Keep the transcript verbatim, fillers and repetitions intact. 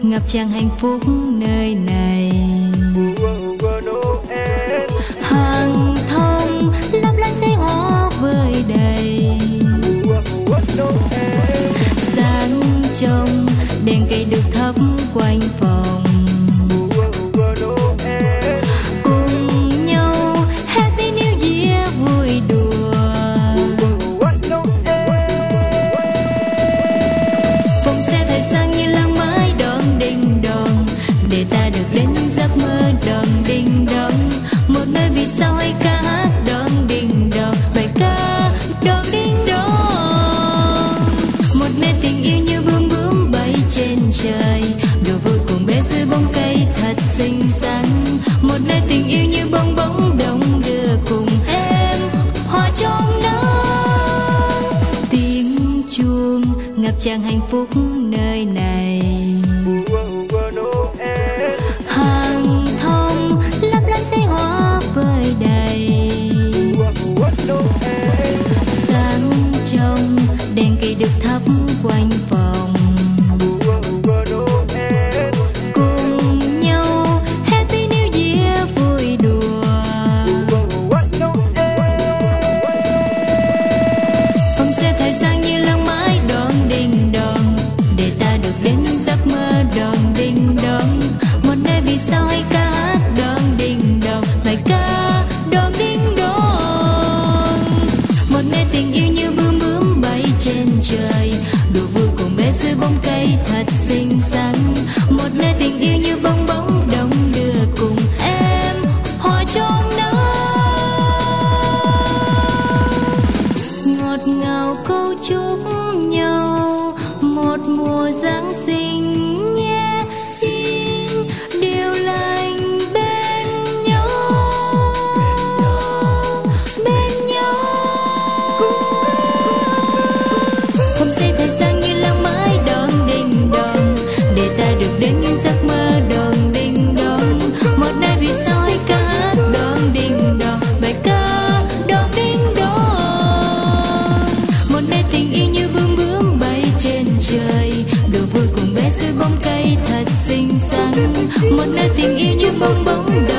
ngập tràn hạnh phúc nơi này. Hàng thông lấp lánh giấy hoa vơi đầy, sáng trong đèn cây được thắp quanh phòng. Cùng nhau Happy New Year vui đùa. Phòng xe thời sang như làng mái đón đinh đong, để ta được đến giấc mơ đón đinh đong. Một nơi vì sao hay ca hát đón đinh đong, bài ca đón đinh đong. Một nơi tình yêu như bướm bướm bay trên trời, đùa vui cùng bé dưới bóng cây thật xinh xắn. Một nơi tình yêu như bong bóng đông đưa cùng em hòa trong nắng. Tiếng chuông ngập tràn hạnh phúc nơi này. Hàng thông lấp lánh giấy hoa vơi đầy, sáng trong đèn cây được thắp quanh phòng. Cùng nhau Happy New Year vui đùa. Phòng xe thời sang như làng mái đón đinh đong, để ta được đến những giấc mơ đón đinh đong. Một nơi vì sao hay ca hát đón đinh đong, bài ca đón đinh đong. Một nơi tình yêu như bướm bướm bay trên trời, đùa vui cùng bé dưới bóng cây thật xinh xắn. Một nơi tình yêu như bong bóng đông đưa cùng em hòa trong nắng. Ngọt ngào câu chúc nhau một mùa Giáng sinh nhé, xin điều lành bên nhau, bên nhau. Không xây thời gian như làng mái đón đinh đong, để ta được đến những giấc mơ đón đinh đong. Một nơi vì sao hay ca hát đón đinh đong, bài ca đón đinh đong. Một nơi tình yêu như bướm bướm bay trên trời, đùa vui cùng bé dưới bóng cây thật xinh xắn. Một nơi tình yêu như bong bóng